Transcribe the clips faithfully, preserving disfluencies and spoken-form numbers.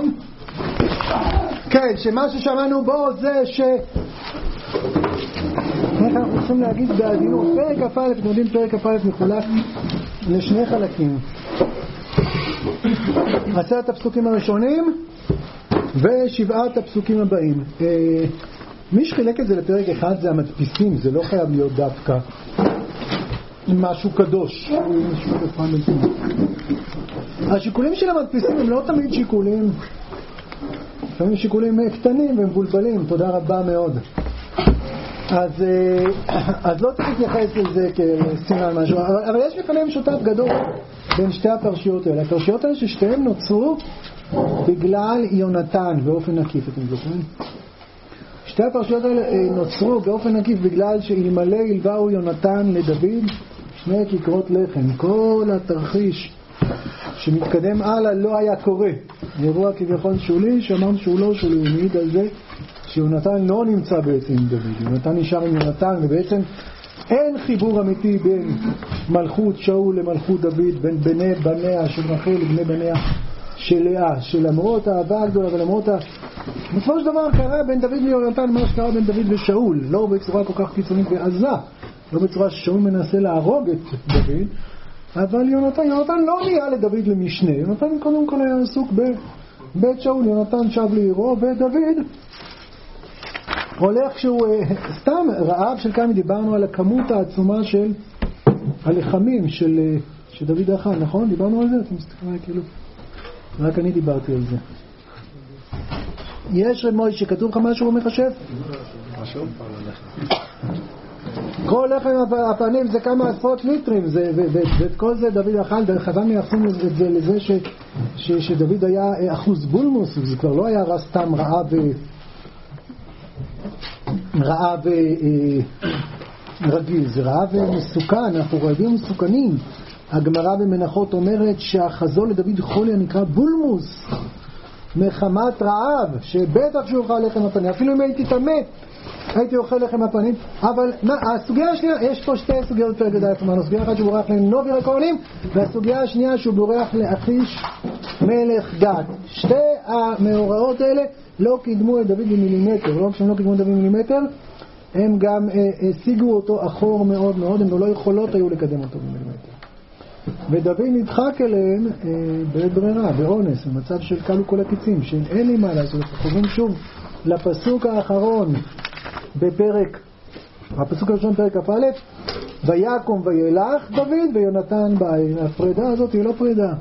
נכון? כן, שמה ששמענו בו זה ש... איך אנחנו צריכים להגיד בעדינות? פרק א', אתם יודעים, פרק א' מחולק לשני חלקים. עשרת הפסוקים הראשונים ושבעת הפסוקים הבאים. מי שחילק את זה לפרק אחד זה המדפיסים, זה לא חייב להיות דווקא משהו קדוש. השיקולים של המדפיסים הם לא תמיד שיקולים, לפעמים שיקולים קטנים ומבולבלים. תודה רבה מאוד. אז, אז לא צריך להתייחס לזה כסימן משהו, אבל, אבל יש לפעמים שותף גדול בין שתי הפרשיות האלה. הפרשיות האלה ששתיהם נוצרו בגלל יונתן באופן עקיף, אתם זוכרים? שתי הפרשיות האלה נוצרו באופן עקיף בגלל שאלמלא הלוואו יונתן לדוד שני כיכרות לחם. כל התרחיש שמתקדם הלאה לא היה קורה. אירוע כביכול שולי, שאמרנו שהוא לא שולי, הוא מעיד על זה שיונתן לא נמצא בעצם עם דוד. יונתן נשאר עם יונתן, ובעצם אין חיבור אמיתי בין מלכות שאול למלכות דוד, בין בני בניה של רחל לבני בניה של לאה, שלמרות האהבה הגדולה ולמרות ה... בסופו של דבר קרה בין דוד ויונתן מה שקרה בין דוד ושאול, לא בצורה כל כך קיצונית ועזה, לא בצורה ששאול מנסה להרוג את דוד, אבל יונתן, יונתן לא נהיה לדוד למשנה. יונתן קודם כל היה עסוק בבית שאול. יונתן שב לעירו, ודוד הולך שהוא סתם רעב של כמה. דיברנו על הכמות העצומה של הלחמים של שדוד אכל, נכון? דיברנו על זה? אתם מסתכלים כאילו רק אני דיברתי על זה. יש רמוי שכתוב לך משהו הוא מחשב? משהו? כל לחם הפנים זה כמה עשרות ליטרים, ואת כל זה דוד אכל. חז"ל מייחסים את זה לזה שדוד היה אחוז בולמוס, זה כבר לא היה סתם רעב רעב רגיל, זה רעב מסוכן. אנחנו רעבים מסוכנים. הגמרא במנחות אומרת שהחזון לדוד חולי נקרא בולמוס, מחמת רעב, שבטח שהוא אוכל לחם הפנים. אפילו אם הייתי תמת הייתי אוכל לחם הפנים. אבל מה, הסוגיה השנייה, יש פה שתי סוגיות פרק גדול. הסוגיה אחת שהוא בורח לנובי רקונים, והסוגיה השנייה שהוא בורח לאחיש מלך גת. שתי המאורעות האלה לא קידמו את דוד במילימטר. לא כשהם לא קידמו את דוד במילימטר, הם גם השיגו אותו אחור מאוד מאוד. הם לא יכולות היו לקדם אותו במילימטר. ודוד נדחק אליהם אה, בעת ברירה, באונס, במצב של קלו כל הקיצים, שאין לי מה לעשות. חוזרים שוב לפסוק האחרון בפרק, הפסוק הראשון פרק א', ויקום וילך דוד ויונתן בעין. הפרידה הזאת היא לא פרידה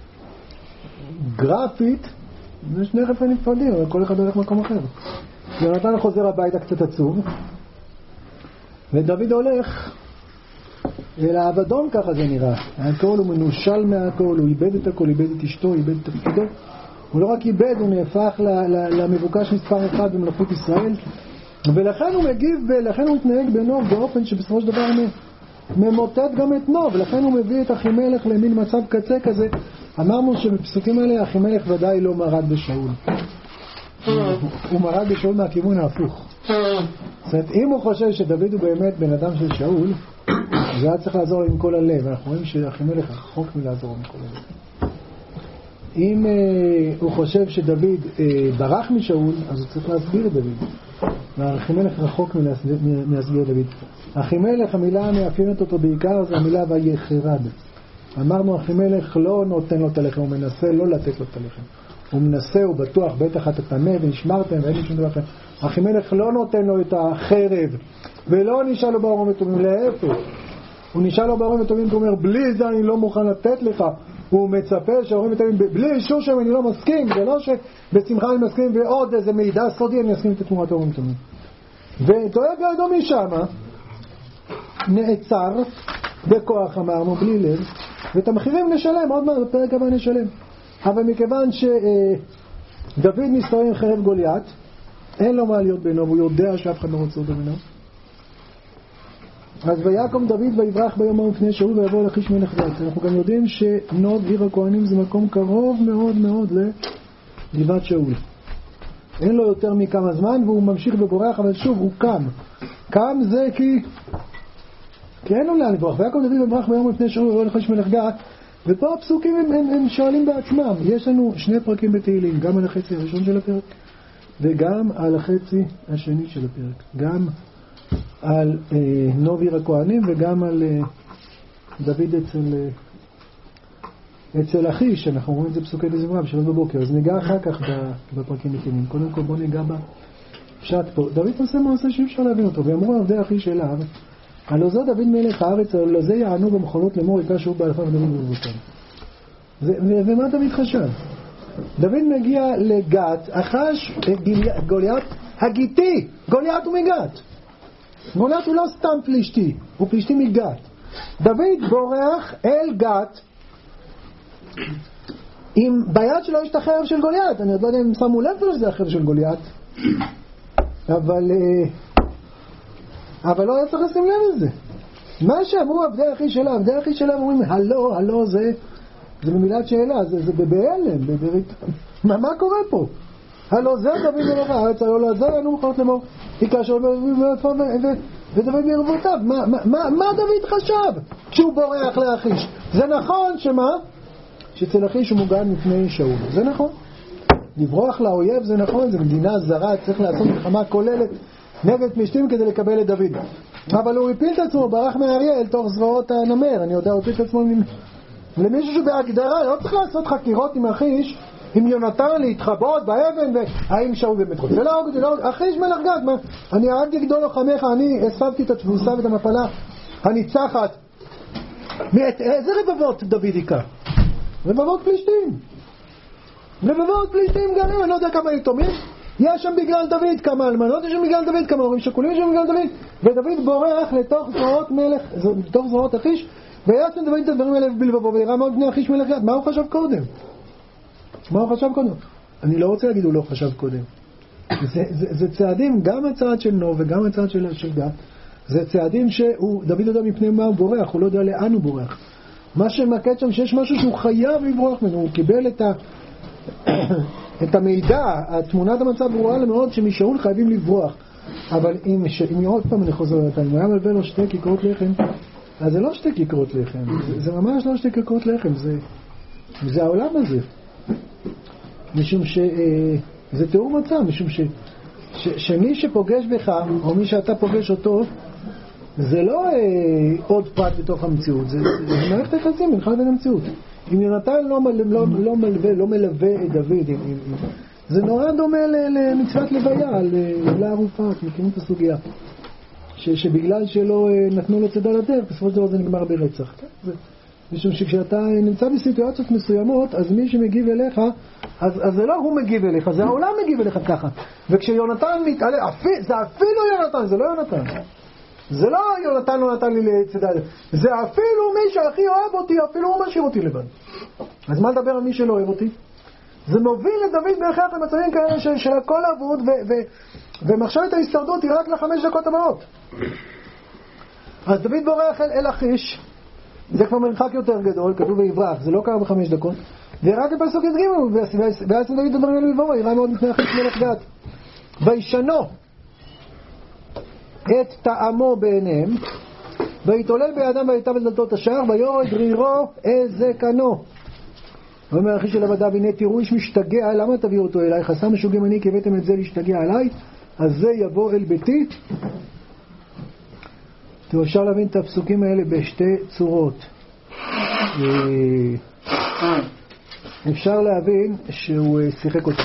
גרפית, זה שני חלפי נפרדים, אבל כל אחד הולך מקום אחר. יונתן חוזר הביתה קצת עצוב, ודוד הולך אל האבדון, ככה זה נראה. הכל הוא מנושל מהכל, הוא איבד את הכל, איבד את אשתו, איבד את תפקידו. הוא לא רק איבד, הוא נהפך למבוקש מספר אחד במלכות ישראל, ולכן הוא מגיב, ולכן הוא מתנהג בנוב באופן שבסופו של דבר ממוטט גם את נוב, ולכן הוא מביא את אחימלך למין מצב קצה כזה. אמרנו שבפסוקים האלה אחימלך ודאי לא מרד בשאול, הוא מרד בשאול מהכיוון ההפוך. זאת אומרת, אם הוא חושב שדוד הוא באמת בן אדם של שאול, זה היה צריך לעזור עם כל הלב. אנחנו רואים שאחימלך רחוק מלעזור עם כל הלב. אם uh, הוא חושב שדוד uh, ברח משאול, אז הוא צריך להסביר את דוד. ואחימלך רחוק מלהסביר את דוד. אחימלך, המילה המאפיינת אותו בעיקר זה המילה ויחרד. אמרנו אחימלך לא נותן לו את הלחם, הוא מנסה לא לתת לו את הלחם. הוא מנסה, הוא בטוח, בטח אתה תמה ונשמרתם ואין לי שום דבר אחר. אחימלך לא נותן לו את החרב, ולא נשאל לו באורים וטובים, להפך. הוא נשאל לו באורים וטובים, הוא אומר, בלי זה אני לא מוכן לתת לך. הוא מצפה שהאורים וטובים, בלי אישור שם אני לא מסכים, זה לא שבשמחה אני מסכים, ועוד איזה מידע סודי אני אסכים את תמורת האורים וטובים. ודואג לידו משם, נעצר, בכוח אמרנו, בלי לב, ואת המחירים נשלם, עוד מעט בפרק הבא נשלם. אבל מכיוון שדוד מסתובב עם חרב גוליית, אין לו מה להיות בינו, והוא יודע שאף אחד לא רוצה אותו בינו. אז ויקום דוד ויברח ביום ההוא מפני שאול ויבוא לאחיש מלך גת. אנחנו גם יודעים שנוב עיר הכהנים זה מקום קרוב מאוד מאוד לגבעת שאול. אין לו יותר מכמה זמן והוא ממשיך ובורח, אבל שוב הוא קם. קם זה כי כי אין לו לאן לברוח. ויקום דוד ויברח ביום ההוא מפני שאול ויבוא לאחיש מלך גת, ופה הפסוקים הם, הם, הם שואלים בעצמם. יש לנו שני פרקים בתהילים, גם על החצי הראשון של הפרק וגם על החצי השני של הפרק, גם על אה, נוביר הכהנים וגם על אה, דוד אצל אה, אצל אחיש, שאנחנו רואים את זה פסוקי דזמרה בשלוש בבוקר. אז ניגע אחר כך בפרקים בתהילים. קודם כל בוא ניגע בפשט פה. דוד עושה מעשה שאי אפשר להבין אותו, ואמרו עבדי אחיש אליו, הלא זה דוד מלך הארץ, הלא זה יענו במחולות לאמור יקרא שהוא באלפיו דוד ובבותם. ומה דוד חשב? דוד מגיע לגת, אחש גוליית הגיתי. גוליית הוא מגת. גוליית הוא לא סתם פלישתי, הוא פלישתי מגת. דוד בורח אל גת עם ביד שלו יש את החרב של גוליית. אני עוד לא יודע אם שמו לב שזה החרב של גוליית, אבל אבל לא היה צריך לשים לב לזה. מה שאמרו עבדי אחי שלה, עבדי אחי שלה אומרים הלא, הלא זה זה במילת שאלה, זה, זה בהלם, בברית. מה, מה קורה פה? הלא זה דוד מלך הארץ, הלא לא זה יענו מחולות לאמור יקרא שהוא ודוד בערבותיו. מה, מה, מה, מה דוד חשב כשהוא בורח לאחיש? זה נכון שמה? שאצל אחיש הוא מוגן מפני שאול. זה נכון. לברוח לאויב זה נכון, זה מדינה זרה, צריך לעשות מלחמה כוללת נגד פלישתים כדי לקבל את דוד. אבל הוא הפיל את עצמו, ברח מהאריה אל תוך זרועות הנמר. אני יודע, הוא הפיל את עצמו למישהו שבהגדרה, לא צריך לעשות חקירות עם אחיש, עם יונתן להתחבות באבן, והאם שאול באמת רוצה להרוג אותי, לא, אחיש מלך גת, מה? אני הרגתי גדול לוחמיך, אני הסבתי את התבוסה ואת המפלה הניצחת. איזה רבבות דוד היכה? רבבות פלישתים. רבבות פלישתים גם הם, אני לא יודע כמה יתומים. יש שם בגלל דוד כמה אלמנות, יש שם בגלל דוד כמה הורים שכולים, יש שם בגלל דוד. ודוד בורח לתוך זרועות מלך, לתוך זרועות אחיש, ויעשם דוד את הדברים האלה בלבבו, ויראה מאוד בני אחיש מלך גת. מה הוא חשב קודם? מה הוא חשב קודם? אני לא רוצה להגיד הוא לא חשב קודם. זה, זה, זה צעדים, גם הצעד של נוב וגם הצעד של, של גת, זה צעדים שהוא, דוד יודע מפני מה הוא בורח, הוא לא יודע לאן הוא בורח. מה שמקד שם שיש משהו שהוא חייב לברוח ממנו, הוא קיבל את, ה, את המידע, התמונת המצב ברורה למאוד שמשאול חייבים לברוח. אבל אם, אם עוד פעם אני חוזר אותה, אם הוא היה מלווה לו שתי כיכרות לחם, אז זה לא שתי כיכרות לחם, זה, זה ממש לא שתי כיכרות לחם, זה, זה העולם הזה. משום ש... זה תיאור מצב, משום ש... ש... שמי שפוגש בך, או מי שאתה פוגש אותו, זה לא אה, עוד פרט בתוך המציאות, זה, זה מערכת היחסים בינך לבין המציאות. אם יונתן לא, מל... לא, לא מלווה, לא מלווה את דוד, עם, עם... זה נורא דומה למצוות לוויה, לערופה, אתם מכירים את הסוגיה. ש... שבגלל שלא נתנו לו צידה לדרך, בסופו של דבר זה נגמר ברצח. זה... משום שכשאתה נמצא בסיטואציות מסוימות, אז מי שמגיב אליך, אז, אז זה לא הוא מגיב אליך, זה העולם מגיב אליך ככה. וכשיונתן מתעלה, אפילו, זה אפילו יונתן, זה לא יונתן. זה לא יונתן לא נתן לי לצדה, זה אפילו מי שהכי אוהב אותי, אפילו הוא משאיר אותי לבד. אז מה לדבר על מי שלא אוהב אותי? זה מוביל לדוד בהכרח למצבים כאלה של, של הכל אבוד, ו, ו, ומחשבת ההסתרדות היא רק לחמש דקות הבאות. אז דוד בורח אל, אל אחיש, זה כבר מרחק יותר גדול, כתוב ויברח, זה לא קרה בחמש דקות. ורק בפסוק ידגימו, ואז דוד הדברים האלה לבוא, יראה מאוד מפני אחיש מלך גת. וישנו את טעמו בעיניהם, ויתעולל בידם ויטב את דלתות השער, ויורד רירו איזה קנו. ואומר אחיש אליו עדיו, הנה תראו איש משתגע, למה תביאו אותו אליי? חסר משוגעים אני, כי הבאתם את זה להשתגע עליי, אז זה יבוא אל ביתי. תראו, אפשר להבין את הפסוקים האלה בשתי צורות. אפשר להבין שהוא שיחק אותה.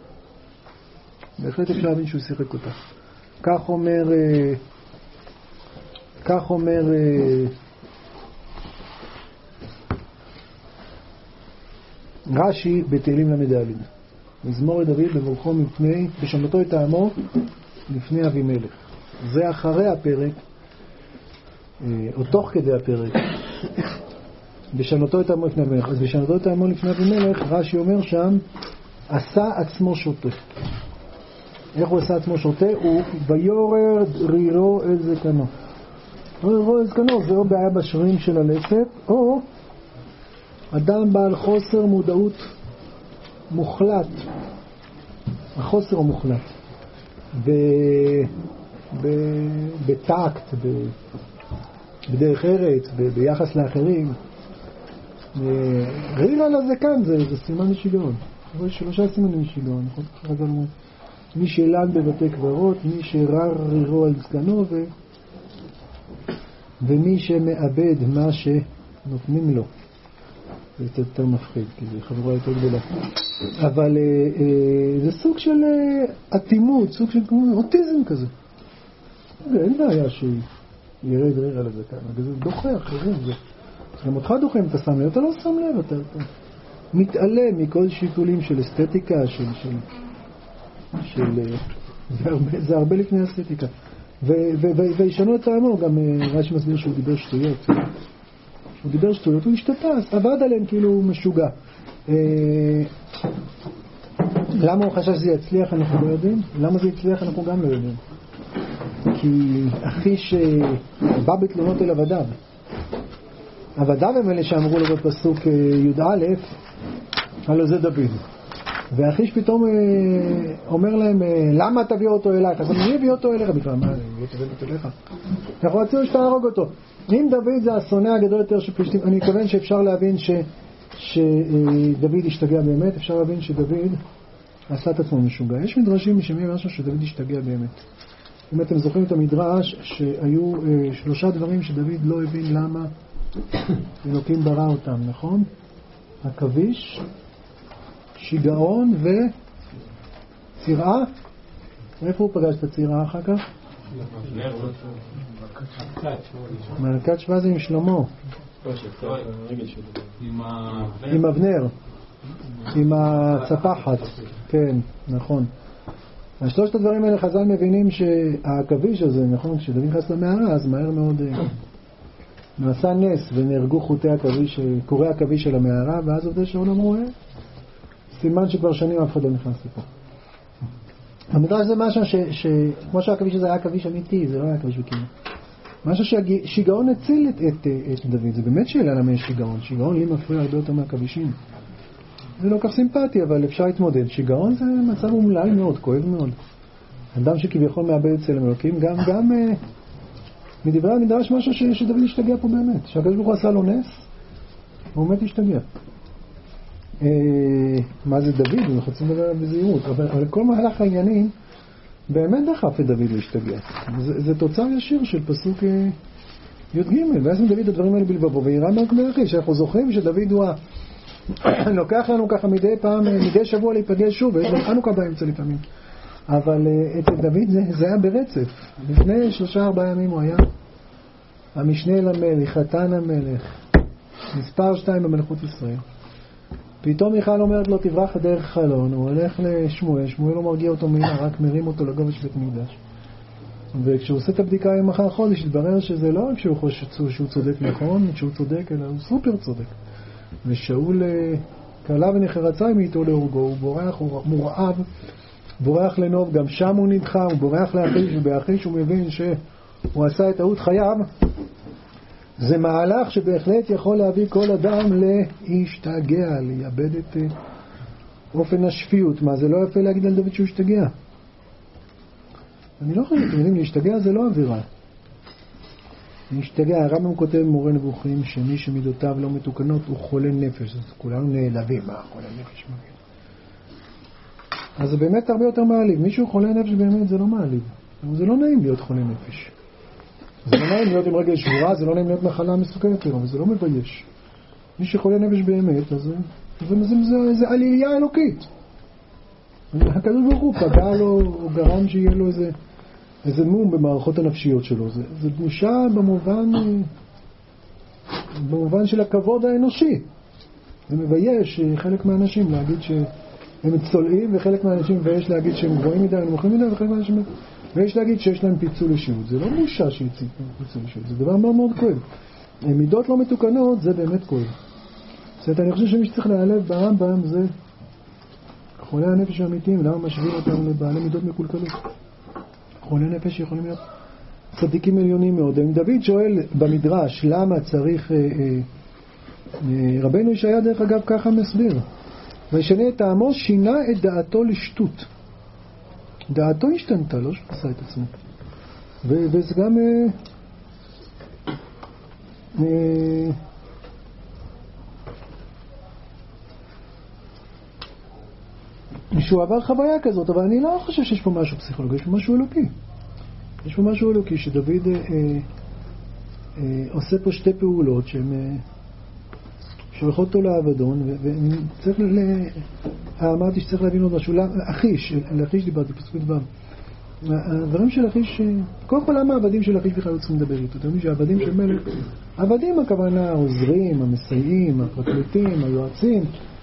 בהחלט אפשר להבין שהוא שיחק אותה. כך אומר, כך אומר רש"י בתהילים למ"ד. מזמור לדוד בברכו מפני, בשמתו את טעמו לפני אבימלך. זה אחרי הפרק, או תוך כדי הפרק, בשנותו את טעמו לפני אבימלך. אז בשנותו את טעמו לפני אבימלך, רש"י אומר שם, עשה עצמו שוטה. איך הוא עשה עצמו שוטה? הוא ויורד רירו אל זקנו. רירו אל זקנו זה או בעיה בשרירים של הלסת, או אדם בעל חוסר מודעות מוחלט. החוסר הוא מוחלט. ב... ב... בטקט, ב... בדרך ארץ, ב... ביחס לאחרים. רעיל על הזקן זה, זה סימן לשיגעון. יש שלושה סימנים לשיגעון. מי שלן בבתי קברות, מי שרר רירו על זקנו, ו... ומי שמאבד מה שנותנים לו. זה יותר מפחיד, כי זה חברה יותר גדולה. אבל אה, אה, זה סוג של אטימות, סוג של אוטיזם כזה. אין בעיה שירד ריר על הזקן, זה דוחה אחרים. זה... גם אותך דוחה אם אתה שם לב, אתה לא שם לב, אתה, אתה מתעלם מכל שיקולים של אסתטיקה, של... של, של זה, הרבה, זה הרבה לפני אסתטיקה. וישנו את טעמו, גם רש"י מסביר שהוא דיבר שטויות. הוא דיבר שטויות, הוא השתתף, עבד עליהם כאילו הוא משוגע. למה הוא חשש שזה יצליח אנחנו לא יודעים? למה זה יצליח אנחנו גם לא יודעים. כי אחי שבא בתלונות אל עבדיו, עבדיו הם אלה שאמרו לו בפסוק י"א, הלא זה דוד. והאחיש פתאום אומר להם, למה תביא אותו אלייך? אז אני אביא אותו אליך בכלל, מה, אני אביא אותו אליך? אנחנו רצינו שתהרוג אותו. אם דוד זה השונא הגדול יותר של פלישתים, אני מתכוון שאפשר להבין ש, שדוד השתגע באמת, אפשר להבין שדוד עשה את עצמו משוגע. יש מדרשים משמיים משהו שדוד השתגע באמת. אם אתם זוכרים את המדרש, שהיו שלושה דברים שדוד לא הבין למה אלוקים ברא אותם, נכון? הכביש, שיגעון וצירעה. איפה הוא פגש את הצירעה אחר כך? מלכת שבא זה עם שלמה, עם אבנר, עם הצפחת. כן, נכון. השלושת הדברים האלה חז"ל מבינים שהכביש הזה, נכון, כשדוד נכנס למערה אז מהר מאוד נעשה נס ונהרגו חוטי הכביש, קורי הכביש של המערה, ואז עובדי שעון אמרו, סימן שכבר שנים אף אחד לא נכנס לפה. המדרש זה משהו ש, ש... כמו שהכביש הזה היה כביש אמיתי, זה לא היה כביש בקימה. משהו ששיגעון הציל את, את, את דוד. זה באמת שאלה למה יש שיגעון. שיגעון לי מפריע הרבה יותר מהכבישים. זה לא כך סימפטי, אבל אפשר להתמודד. שיגעון זה מצב אומלל מאוד, כואב מאוד. אדם שכביכול מאבד אצל המלוקים, גם, גם uh, מדברי המדרש משהו ש, שדוד השתגע פה באמת. שהקדוש ברוך הוא עשה לו נס, הוא באמת השתגע. Uh, מה זה דוד? אנחנו רוצים לדבר על בזהירות. אבל, אבל כל מהלך העניינים באמת דחף את דוד להשתגע. זה, זה תוצר ישיר של פסוק י"ג. ואז מדוד הדברים האלה בלבבו, וירא מלך מלכי, שאנחנו זוכרים שדוד הוא לוקח לנו ככה מדי פעם, מדי שבוע להיפגש שוב, ויש לנו חנוכה באמצע לפעמים. אבל אצל דוד זה, זה היה ברצף. לפני שלושה ארבעה ימים הוא היה המשנה למלך, חתן המלך, מספר שתיים במלכות ישראל. פתאום מיכל אומרת לו תברח דרך חלון, הוא הולך לשמואל, שמואל לא מרגיע אותו מילה, רק מרים אותו לגובה של בית מקדש. וכשהוא עושה את הבדיקה עם אחר חודש, התברר שזה לא רק שהוא חושב שהוא צודק נכון, שהוא צודק, אלא הוא סופר צודק. ושאול קלה ונחרצה מאיתו להורגו, הוא בורח, הוא מורעב, בורח לנוב, גם שם הוא נדחה, הוא בורח לאחיש, ובאחיש הוא מבין שהוא עשה את טעות חייו. זה מהלך שבהחלט יכול להביא כל אדם להשתגע, לאבד את אופן השפיות. מה, זה לא יפה להגיד על דוד שהוא השתגע? אני לא חושב, אתם יודעים, להשתגע זה לא אווירה. להשתגע, הרמב"ם כותב מורה נבוכים שמי שמידותיו לא מתוקנות הוא חולה נפש. אז כולנו נעלבים, מה חולה נפש מגיד? אז זה באמת הרבה יותר מעליב. מישהו חולה נפש באמת זה לא מעליב. זה לא נעים להיות חולה נפש. זה לא נעים להיות עם רגל שבורה, זה לא נעים להיות מחלה מסוכנת יותר, אבל זה לא מבייש. מי שחולה נפש באמת, אז זה, זה, זה, זה, זה עלייה אלוקית. הקדוש ברוך הוא פגע לו, הוא גרם שיהיה לו איזה, איזה מום במערכות הנפשיות שלו. זה, זה בושה במובן, במובן של הכבוד האנושי. זה מבייש חלק מהאנשים להגיד שהם צולעים, וחלק מהאנשים ויש להגיד שהם גבוהים מדי, הם מוכרים מדי, וחלק מהאנשים ויש להגיד שיש להם פיצול אישיות. זה לא בושה שיצאים פיצול אישיות, זה דבר מאוד מאוד כואב. מידות לא מתוקנות זה באמת כואב. זאת אומרת, אני חושב שמי שצריך להיעלב ברמב"ם זה חולי הנפש האמיתיים. למה משווים אותם לבעלי מידות מקולקלות? חולי נפש יכולים להיות צדיקים עליונים מאוד. אם דוד שואל במדרש למה צריך, אה, אה, אה, רבנו ישעיה דרך אגב ככה מסביר, וישנה את טעמו, שינה את דעתו לשטות. דעתו השתנתה, לא שעשה את עצמו. ו- וזה גם אה, אה, שהוא עבר חוויה כזאת, אבל אני לא חושב שיש פה משהו פסיכולוגי, יש פה משהו אלוקי. יש פה משהו אלוקי שדוד אה, אה, עושה פה שתי פעולות שהן אה, שולחות אותו לאבדון, וצריך, ל... אמרתי שצריך להבין עוד משהו, אחיש, לאחיש דיברתי, פסוק דבר. הדברים של אחיש, כל כל למה העבדים של אחיש בכלל לא צריכים לדבר איתו? אתם יודעים שהעבדים של מלך, עבדים הכוונה העוזרים, המסייעים, הפרקליטים, היועצים,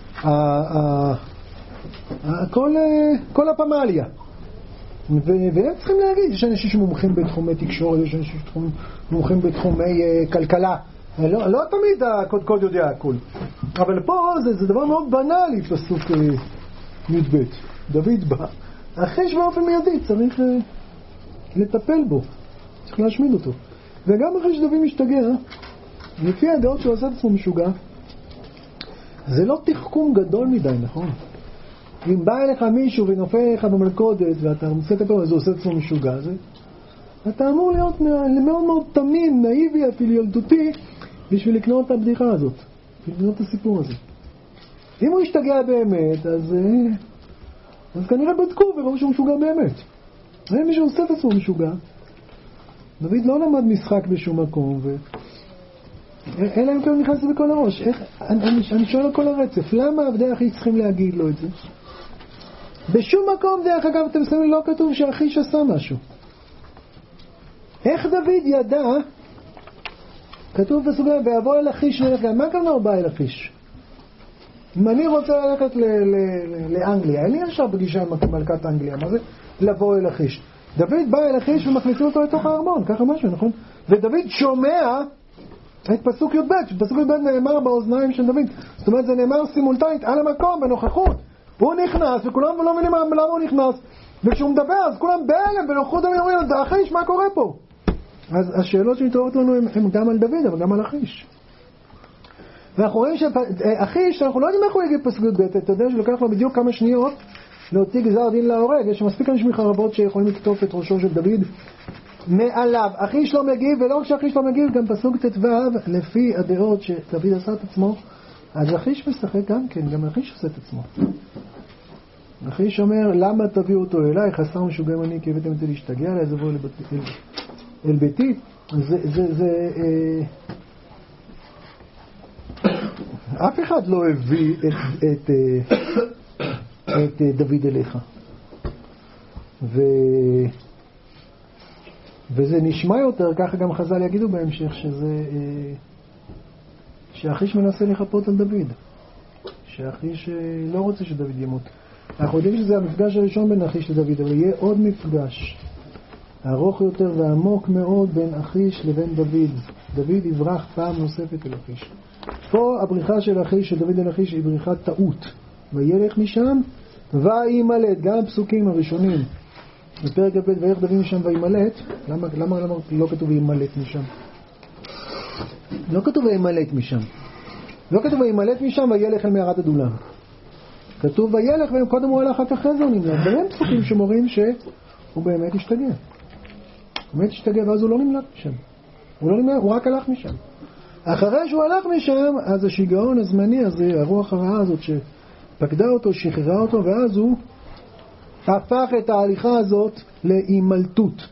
כל הפמליה. והם צריכים להגיד, יש אנשים שמומחים בתחומי תקשורת, יש אנשים שמומחים בתחומי כלכלה. לא, לא תמיד הקודקוד יודע הכל. אבל פה זה, זה דבר מאוד בנאלי, פסוק י"ב. דוד בא. אחיש באופן מיידי צריך לטפל בו. צריך להשמיד אותו. וגם אחרי שדוד משתגע, לפי הדעות שהוא עושה את עצמו משוגע, זה לא תחכום גדול מדי, נכון? אם בא אליך מישהו ונופל אליך במלכודת ואתה רוצה לטפל בו, אז הוא עושה את עצמו משוגע, זה... אתה אמור להיות מאוד מאוד תמים, נאיבי, אפילו ילדותי, בשביל לקנות את הבדיחה הזאת, בשביל לקנות את הסיפור הזה. אם הוא ישתגע באמת, אז, אז כנראה בדקו וראו שהוא משוגע באמת. אם מישהו עושה את עצמו משוגע, דוד לא למד משחק בשום מקום, ו... אלא אם כן נכנס בכל הראש. איך, אני, אני, אני שואל על כל הרצף, למה עבדי אחי צריכים להגיד לו את זה? בשום מקום, דרך אגב, אתם שמים, לא כתוב שאחיש עשה משהו. איך דוד ידע, כתוב בסוגיה, ויבוא אל אחיש ללכת, מה כאן הוא בא אל אחיש? אם אני רוצה ללכת ל- ל- ל- לאנגליה, אין לי עכשיו פגישה עם מלכת אנגליה, מה זה? לבוא אל אחיש. דוד בא אל אחיש ומכניסים אותו לתוך הארמון, ככה משהו, נכון? ודוד שומע את פסוק י"ב, פסוק י"ב נאמר באוזניים של דוד, זאת אומרת זה נאמר סימולטנית על המקום, בנוכחות. הוא נכנס וכולם לא מבינים למה הוא נכנס, וכשהוא מדבר אז כולם בהלם בנוכחות דוד אומרים, אחיש, מה קורה פה? אז השאלות שמתעוררות לנו הן גם על דוד, אבל גם על אחיש. ואנחנו רואים שאחיש, אנחנו לא יודעים איך הוא יגיד פסוק י"ב, אתה יודע שלוקח לו בדיוק כמה שניות להוציא גזר דין להורג, יש מספיק אנשים מחרבות שיכולים לקטוף את ראשו של דוד מעליו. אחיש לא מגיב, ולא רק שאחיש לא מגיב, גם פסוק ט"ו, לפי הדעות שדוד עשה את עצמו, אז אחיש משחק גם כן, גם אחיש עושה את עצמו. אחיש אומר, למה תביאו אותו אליי, חסר משוגע מני, כי הבאתם את זה להשתגע אליי, זה בואו אל ביתי. זה, זה, זה, אה, אף אחד לא הביא את, את, את, את דוד אליך. ו... וזה נשמע יותר, ככה גם חז"ל יגידו בהמשך, שזה, שאחיש מנסה לחפות על דוד. שאחיש לא רוצה שדוד ימות. אנחנו יודעים שזה המפגש הראשון בין אחיש לדוד, אבל יהיה עוד מפגש ארוך יותר ועמוק מאוד בין אחיש לבין דוד. דוד יברח פעם נוספת אל אחיש. פה הבריחה של אחיש, של דוד אל אחיש, היא בריחת טעות. וילך משם וימלט. גם הפסוקים הראשונים בפרק ב' וילך דוד משם וימלט. למה, למה, למה לא כתוב וימלט משם? לא כתוב וימלט משם. לא כתוב וימלט משם וילך אל מערת הדולם. כתוב וילך, וקודם הוא הלך אחרי זה הוא נמלט. והם פסוקים שמורים שהוא באמת השתגע. הוא באמת השתגע ואז הוא לא נמלט משם. הוא לא נמלט, הוא רק הלך משם. אחרי שהוא הלך משם, אז השיגעון הזמני הזה, הרוח הרעה הזאת שפקדה אותו, שחררה אותו, ואז הוא הפך את ההליכה הזאת להימלטות.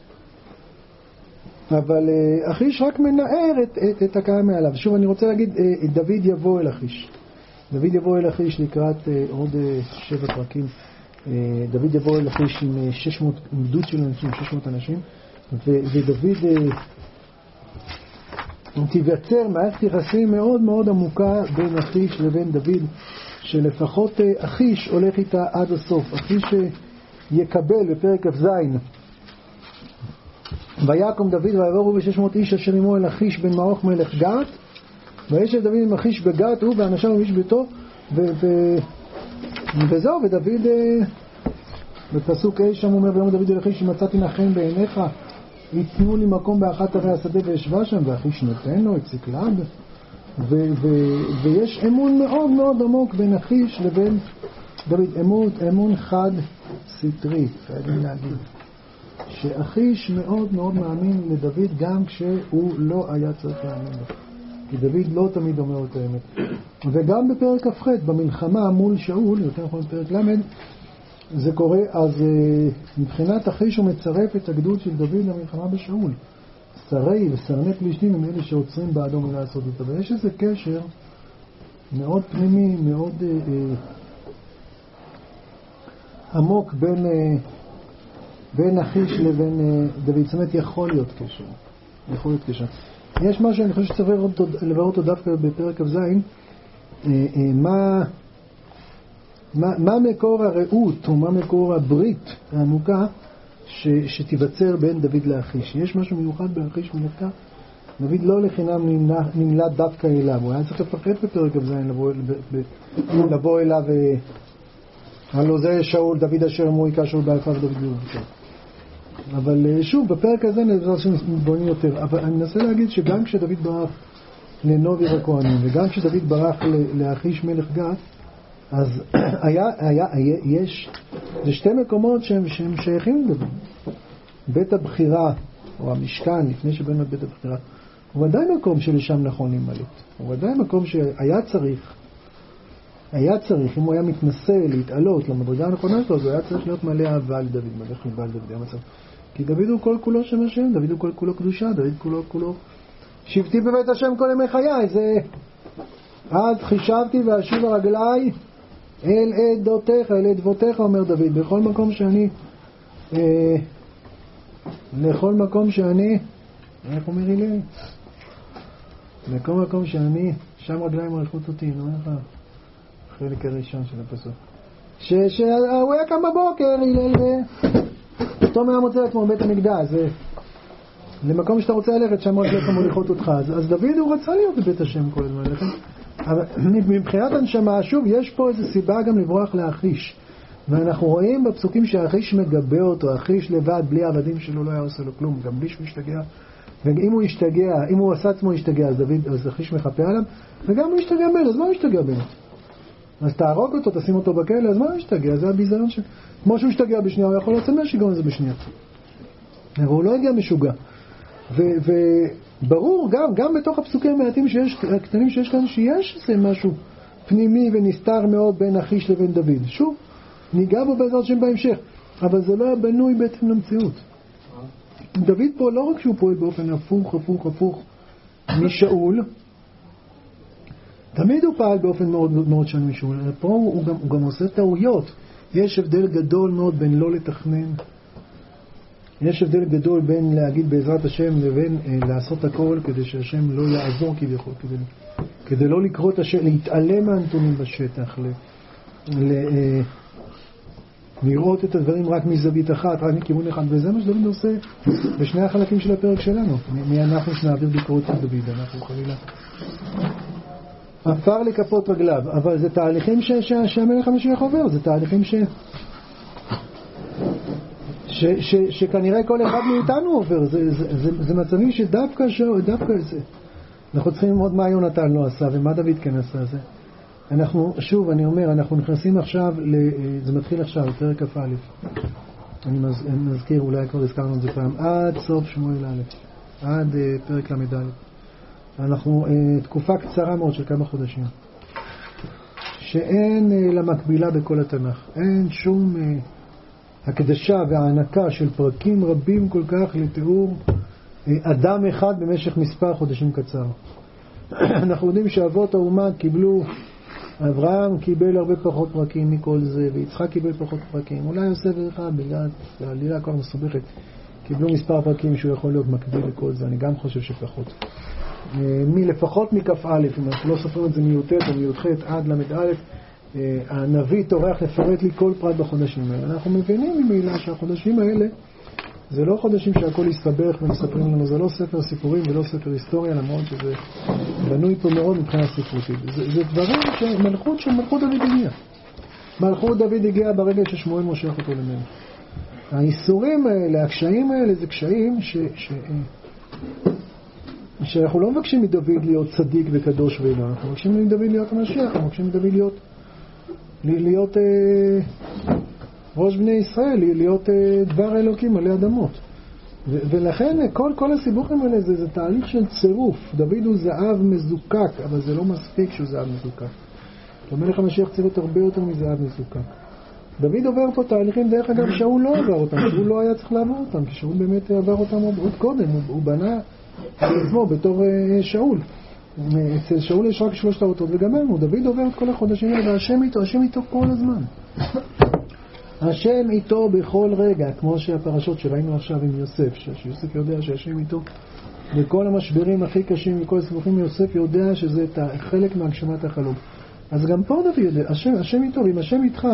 אבל אחיש רק מנער את, את, את הקהל מעליו. שוב אני רוצה להגיד, דוד יבוא אל אחיש. דוד יבוא אל אחיש לקראת עוד שבע פרקים. דוד יבוא אל אחיש עם שש מאות, עם גדוד של אנשים, שש מאות אנשים, ודוד תיווצר מערכת יחסים מאוד מאוד עמוקה בין אחיש לבין דוד, שלפחות אחיש הולך איתה עד הסוף. אחיש יקבל בפרק כ"ז, ויקום דוד ויבואו בשש מאות איש אשר עמו אל אחיש בן מעוך מלך גת, וישב דוד עם אחיש בגת, הוא ואנשיו עם איש ביתו, ו- ו- וזהו. ודוד בפסוק אי שם אומר, ויאמר דוד אל אחיש, אם מצאתי נחם בעיניך, ייתנו לי מקום באחת ערי השדה וישבה שם, ואחיש נותן לו את צקלג. ו- ו- ויש אמון מאוד מאוד עמוק בין אחיש לבין דוד, אמון, אמון חד סטרי, חייבים להגיד. שאחיש מאוד מאוד מאמין לדוד גם כשהוא לא היה צריך להאמין לו. כי דוד לא תמיד אומר את האמת. וגם בפרק כ"ח, במלחמה מול שאול, יותר נכון בפרק למד, זה קורה, אז מבחינת אחיש הוא מצרף את הגדוד של דוד למלחמה בשאול. שרי וסרני פלישתים הם אלה שעוצרים בעדו מלעשות אותה. ויש איזה קשר מאוד פנימי, מאוד אה, אה, עמוק בין, אה, בין אחיש לבין אה, דוד. זאת אומרת, יכול להיות קשר. יכול להיות קשר. יש משהו, אני חושב שצריך לברר אותו דווקא בפרק כ"ז, אה, אה, מה... מה, מה מקור הרעות או מה מקור הברית העמוקה ש, שתיווצר בין דוד לאחיש. יש משהו מיוחד באחיש מלכה. דוד לא לחינם נמלה, נמלה דווקא אליו. הוא היה צריך לפחד בפרק כ"ז לבוא, לבוא אליו. הלוא זה שאול, דוד אשר אמרו היכה שאול באלפיו דוד בירושלים. אבל שוב, בפרק הזה נדבר שנתבונן יותר. אבל אני מנסה להגיד שגם כשדוד ברח לנובי הכהנים וגם כשדוד ברח לאחיש מלך גת, אז היה, היה, היה, יש, זה שתי מקומות שהם, שהם שייכים לדוד. בית הבחירה, או המשכן, לפני שבנו את בית הבחירה, הוא ודאי מקום שלשם נכון להימלט. הוא ודאי מקום שהיה צריך, היה צריך, אם הוא היה מתנסה להתעלות למדרגה הנכונה שלו, אז הוא היה צריך להיות מלא אהבה לדוד, מלא חיבה לדוד, המצב. כי דוד הוא כל כולו שם השם, דוד הוא כל כולו קדושה, דוד כולו כולו שבתי בבית השם כל ימי חיי. זה אז חישבתי ואשוב רגליי אל עדותיך, אל עדבותיך, אומר דוד. בכל מקום שאני אה, לכל מקום שאני איך אומר לי? בכל מקום שאני שם רגליים מלכות אותי, נו איך החלק הראשון של הפסוק שהוא היה קם בבוקר הלל פתאום היה מוצא עצמו בבית המקדש, זה למקום שאתה רוצה ללכת שם רגליך מוליכות אותך. אז, אז דוד הוא רצה להיות בבית השם כל הזמן, לכן אבל מבחינת הנשמה, שוב, יש פה איזו סיבה גם לברוח לאחיש. ואנחנו רואים בפסוקים שהאחיש מגבה אותו, אחיש לבד, בלי העבדים שלו לא היה עושה לו כלום, גם בלי שהוא ישתגע. ואם הוא ישתגע, אם הוא עשה עצמו ישתגע, אז דוד, אז אחיש מחפה עליו, וגם הוא ישתגע בין, אז מה הוא ישתגע בין? אז תהרוג אותו, תשים אותו בכלא, אז מה הוא ישתגע? זה הביזיון ש... כמו שהוא ישתגע בשנייה, הוא יכול לצאת מהשיגעון הזה בשנייה. אבל הוא לא הגיע משוגע. ו... ו... ברור, גם, גם בתוך הפסוקים המעטים שיש, הקטנים שיש כאן, שיש איזה משהו פנימי ונסתר מאוד בין אחיש לבין דוד. שוב, ניגע בו בעזרת שם בהמשך, אבל זה לא בנוי בעצם למציאות. דוד פה לא רק שהוא פועל באופן הפוך, הפוך, הפוך משאול, תמיד הוא פעל באופן מאוד מאוד שונה משאול. פה הוא, הוא, גם, הוא גם עושה טעויות. יש הבדל גדול מאוד בין לא לתכנן, יש הבדל גדול בין להגיד בעזרת השם לבין אה, לעשות הכל כדי שהשם לא יעזור כביכול, כדי, כדי לא לקרוא את השם, להתעלם מהנתונים בשטח, ל, ל, אה, לראות את הדברים רק מזווית אחת, רק מכיוון אחד, וזה מה שדוד עושה בשני החלקים של הפרק שלנו. מי אנחנו שנעביר ביקורת של דוד, אנחנו חלילה עפר לכפות רגליו, אבל זה תהליכים ש, ש, שהמלך המשיח עובר, זה תהליכים ש... ש, ש, שכנראה כל אחד מאיתנו עובר. זה, זה, זה, זה מצבים שדווקא דווקא זה. אנחנו צריכים ללמוד מה יונתן לא עשה ומה דוד כן עשה. זה. אנחנו, שוב, אני אומר, אנחנו נכנסים עכשיו, זה מתחיל עכשיו, פרק כ"א. אני מז, מזכיר, אולי כבר הזכרנו את זה פעם, עד סוף שמואל א', עד uh, פרק למד א'. אנחנו uh, תקופה קצרה מאוד של כמה חודשים. שאין uh, למקבילה בכל התנ"ך. אין שום... Uh, הקדשה והענקה של פרקים רבים כל כך לתיאור אדם אחד במשך מספר חודשים קצר. אנחנו יודעים שאבות האומה קיבלו, אברהם קיבל הרבה פחות פרקים מכל זה, ויצחק קיבל פחות פרקים. אולי יוסף ואחיו, בגלל העלילה כל מסובכת, קיבלו מספר פרקים שהוא יכול להיות מקביל לכל זה. אני גם חושב שפחות. מלפחות מכ"א, אם אנחנו לא סופרים את זה מי"ט או מי"ח עד למד א', הנביא טורח לפרט לי כל פרט בחודשים האלה. אנחנו מבינים ממילא שהחודשים האלה זה לא חודשים שהכל יסתבך ומספרים לנו, זה לא ספר סיפורים ולא ספר היסטוריה, למרות שזה בנוי פה מאוד מבחינה ספרותית. זה, זה דברים שמלכות של מלכות דוד הגיע. מלכות דוד הגיע ברגע ששמואל מושך אותו למלך. האיסורים האלה, הקשיים האלה, זה קשיים ש... ש... שאנחנו לא מבקשים מדוד להיות צדיק וקדוש ואלה, אנחנו מבקשים מדוד להיות המשיח, אנחנו מבקשים מדוד להיות להיות אה, ראש בני ישראל, להיות אה, דבר אלוקים עלי אדמות. ו- ולכן כל, כל הסיבוכים האלה זה, זה תהליך של צירוף. דוד הוא זהב מזוקק, אבל זה לא מספיק שהוא זהב מזוקק. למלך המשיח צריך להיות הרבה יותר מזהב מזוקק. דוד עובר פה תהליכים, דרך אגב שאול לא עבר אותם, שאול לא היה צריך לעבור אותם, כי שאול באמת עבר אותם עוד קודם, הוא, הוא בנה על עצמו בתור uh, שאול. אצל שאול יש רק שלושת האותות וגמרנו, דוד עובר את כל החודשים האלה, והשם איתו, השם איתו כל הזמן. השם איתו בכל רגע, כמו שהפרשות שראינו עכשיו עם יוסף, שיוסף יודע שהשם איתו בכל המשברים הכי קשים וכל הסיבוכים, יוסף יודע שזה חלק מהגשמת החלום. אז גם פה דוד יודע, השם, השם איתו, ואם השם איתך,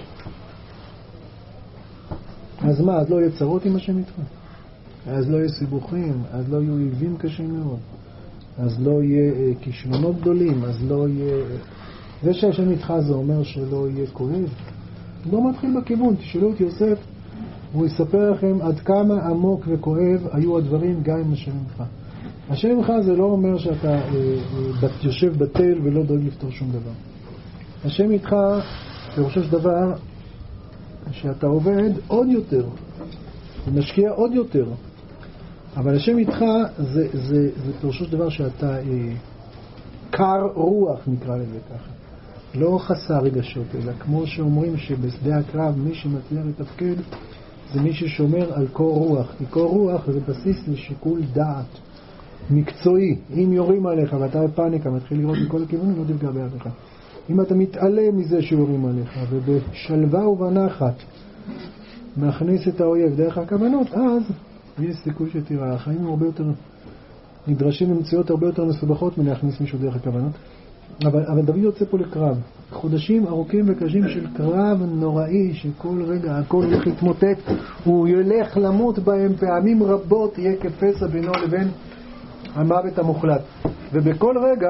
אז מה, אז לא יהיה צרות עם השם איתך? אז לא יהיה סיבוכים, אז לא יהיו אויבים קשים מאוד, אז לא יהיה uh, כישלונות גדולים, אז לא יהיה... זה שהשם איתך זה אומר שלא יהיה כואב. לא מתחיל בכיוון, תשאלו את יוסף, הוא יספר לכם עד כמה עמוק וכואב היו הדברים גם עם השם איתך. השם איתך זה לא אומר שאתה uh, uh, יושב בתל ולא דואג לפתור שום דבר. השם איתך, פירושו של דבר, שאתה עובד עוד יותר, ומשקיע עוד יותר. אבל השם איתך זה, זה, זה פירושו של דבר שאתה אה, קר רוח, נקרא לזה ככה. לא חסר רגשות, אלא כמו שאומרים שבשדה הקרב מי שמצליח לתפקד זה מי ששומר על קור רוח. כי קור רוח זה בסיס לשיקול דעת מקצועי. אם יורים עליך ואתה בפאניקה מתחיל לראות מכל הכיוונים, לא תפגע בידך. אם אתה מתעלם מזה שיורים עליך ובשלווה ובנחת מכניס את האויב דרך הכוונות, אז יש סיכוי שתראה. החיים הם הרבה יותר נדרשים למציאות הרבה יותר מסובכות מלהכניס מישהו דרך הכוונות. אבל, אבל דוד יוצא פה לקרב. חודשים ארוכים וקשים של קרב נוראי, שכל רגע הכל הולך להתמוטט, הוא ילך למות בהם פעמים רבות, יהיה כפסע בינו לבין המוות המוחלט. ובכל רגע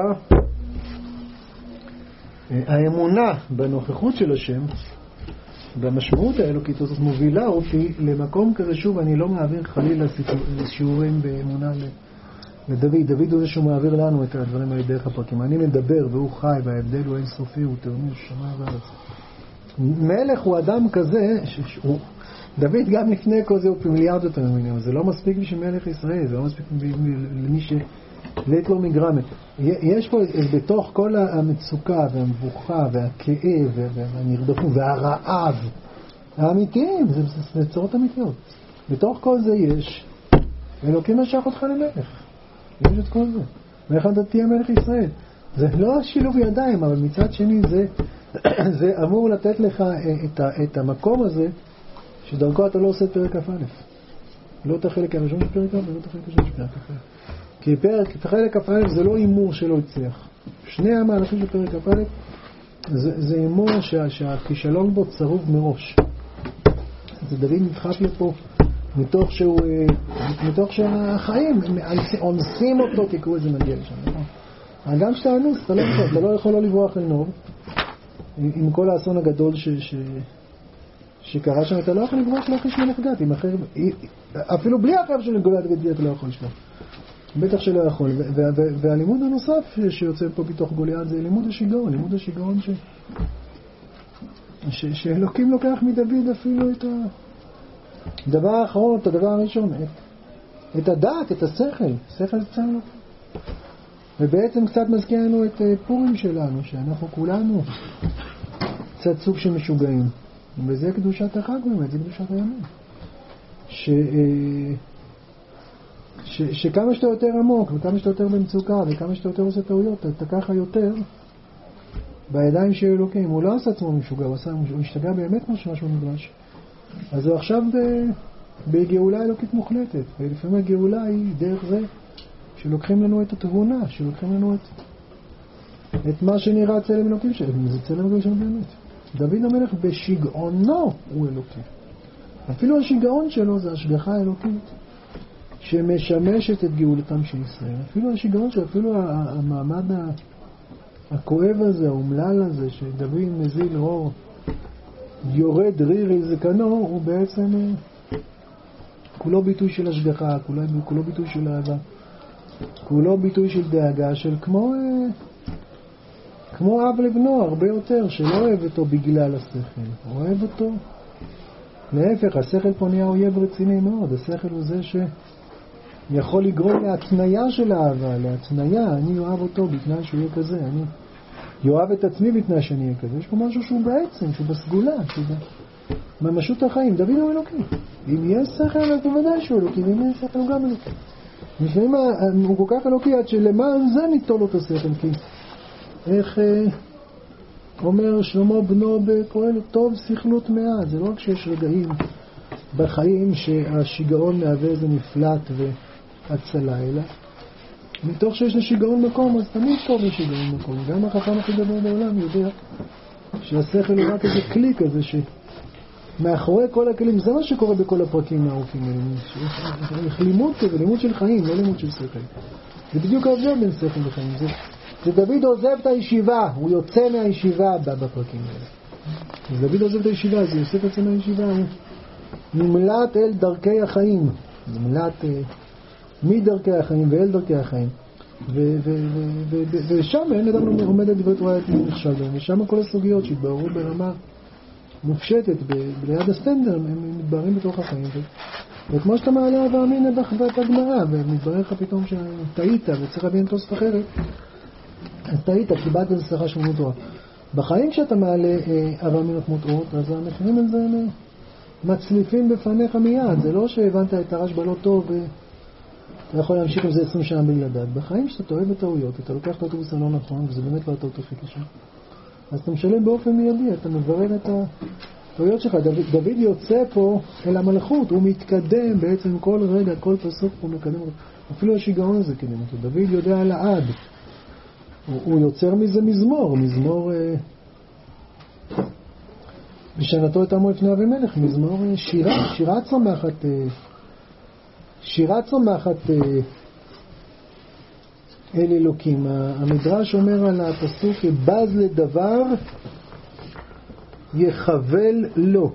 האמונה בנוכחות של השם, במשמעות האלוקית הזאת, מובילה אותי למקום כזה. שוב, אני לא מעביר חלילה שיעורים באמונה לדוד. דוד הוא זה שהוא מעביר לנו את הדברים האלה דרך הפרקים. אני מדבר והוא חי, וההבדל הוא אינסופי, הוא תאומי שמיים וארץ. מלך הוא אדם כזה, שהוא, דוד גם לפני כל זה הוא פמיליארד יותר ממנו. זה לא מספיק בשביל מלך ישראל, זה לא מספיק למי ש... לית לו מגרמת. יש פה בתוך כל המצוקה והמבוכה והכאב והנרדפות והרעב האמיתיים, זה, זה, זה צורות אמיתיות. בתוך כל זה יש אלוקים משך אותך למלך. יש את כל זה. ואיך אתה תהיה מלך ישראל? זה לא שילוב ידיים, אבל מצד שני זה, זה אמור לתת לך את, ה, את המקום הזה שדרכו אתה לא עושה את פרק א'. לא את החלק הראשון של פרק א' ולא את החלק השני של פרק א'. כי פרק, חלק א' זה לא אימור שלא הצליח. שני המהלכים של פרק א' זה, זה אימור שה, שהכישלון בו צרוב מראש. זה דוד נדחף לפה מתוך שהוא, מתוך שהחיים אונסים אותו, תקראו את זה מגיע לשם. נכון? גם שאתה אנוס, אתה לא יכול, אתה לא יכול לא לברוח אל נוב, עם, עם כל האסון הגדול ש, ש, שקרה שם, אתה לא יכול לברוח לאחיש מלך גת, עם אחר, אפילו בלי אחר של גולת גדי אתה לא יכול לשלוח. בטח שלא יכול. והלימוד הנוסף שיוצא פה בתוך גוליית זה לימוד השיגעון, לימוד השיגעון ש... ש... שאלוקים לוקח מדוד אפילו את הדבר האחרון, את הדבר הראשון, את, את הדעת, את השכל, שכל צענו. ובעצם קצת מזכיר לנו את פורים שלנו, שאנחנו כולנו קצת סוג של משוגעים. וזה קדושת החג באמת, זה קדושת הימים. ש... ש, שכמה שאתה יותר עמוק וכמה שאתה יותר במצוקה וכמה שאתה יותר עושה טעויות, אתה ככה יותר בידיים של אלוקים. הוא לא עשה עצמו משוגע, הוא, עשה, הוא השתגע באמת כמו שמשהו נדרש. אז הוא עכשיו בגאולה אלוקית מוחלטת, ולפעמים הגאולה היא דרך זה שלוקחים לנו את התבונה, שלוקחים לנו את, את מה שנראה צלם אלוקים שלנו. זה צלם אלוקים שלנו באמת. דוד המלך בשגעונו הוא אלוקי. אפילו השגעון שלו זה השגחה אלוקית שמשמשת את גאולתם של ישראל. אפילו השיגעון שלו, אפילו המעמד הכואב הזה, האומלל הזה, שדוד מזיל אור יורד רירי זקנו, הוא בעצם כולו ביטוי של השגחה, כולו, כולו ביטוי של אהבה, כולו ביטוי של דאגה, של כמו כמו אב לבנו, הרבה יותר, שלא אוהב אותו בגלל השכל, הוא אוהב אותו להפך. השכל פה נהיה אויב רציני מאוד. השכל הוא זה ש יכול לגרום להתניה של האהבה, להתניה. אני אוהב אותו בתנאי שהוא יהיה כזה, אני יאהב את עצמי בתנאי שאני אהיה כזה. יש פה משהו שהוא בעצם, שהוא בסגולה, שהוא ממשות החיים. דוד הוא אלוקי. אם יש שכל, אז בוודאי שהוא אלוקי, ואם אין שכל הוא גם אלוקי. לפעמים הוא כל כך אלוקי עד שלמען זה ניטול אותו שכל, כי איך אה, אומר שלמה בנו בקהלת, טוב שכלות מעט. זה לא רק שיש רגעים בחיים שהשיגעון מהווה איזה מפלט והצלה, אלא מתוך שיש לשיגעון מקום, אז תמיד טוב לשיגעון מקום. גם החכם הכי גדול בעולם יודע שהשכל הוא רק איזה כלי כזה שמאחורי כל הכלים, זה מה שקורה בכל הפרקים הארוכים האלה. לימוד כזה, לימוד של חיים, לא לימוד של שכל. זה בדיוק ההבדל בין שכל וחיים. זה, זה דוד עוזב את הישיבה, הוא יוצא מהישיבה בפרקים האלה. אז דוד עוזב את הישיבה, אז יוסף יוצא מהישיבה, הוא נמלט אל דרכי החיים. נמלט אה, מדרכי החיים ואל דרכי החיים. ושם אין אדם עומד את דברי תורה נכשל בהם, ושם כל הסוגיות שהתבררו ברמה מופשטת ליד הסטנדר, הם מתבררים בתוך החיים. וכמו שאתה מעלה ואמין בגמרא, ומתברר לך פתאום שטעית וצריך להבין תוסף אחרת, אז טעית, קיבלת איזה שכר של לימוד תורה. בחיים כשאתה מעלה ואמין מוטעות, אז המחירים על זה מצליפים בפניך מיד. זה לא שהבנת את הרשב"א לא טוב אתה יכול להמשיך עם זה עשרים שנה בלי לדעת. בחיים שאתה טועה בטעויות, אתה לוקח את האוטובוס הלא נכון, וזה באמת לא הטעות הכי קשה. אז אתה משלם באופן מיידי, אתה מברר את הטעויות שלך. דוד, דוד יוצא פה אל המלכות, הוא מתקדם בעצם כל רגע, כל פסוק הוא מקדם. אפילו השיגעון הזה קדם אותו. דוד יודע לעד. הוא, הוא יוצר מזה מזמור, מזמור... אה, בשנתו את עמו לפני אבימלך, מזמור אה, שירה, שירה צומחת... אה, שירה צומחת אל אלוקים. המדרש אומר על הפסוק, בז לדבר יחבל לו.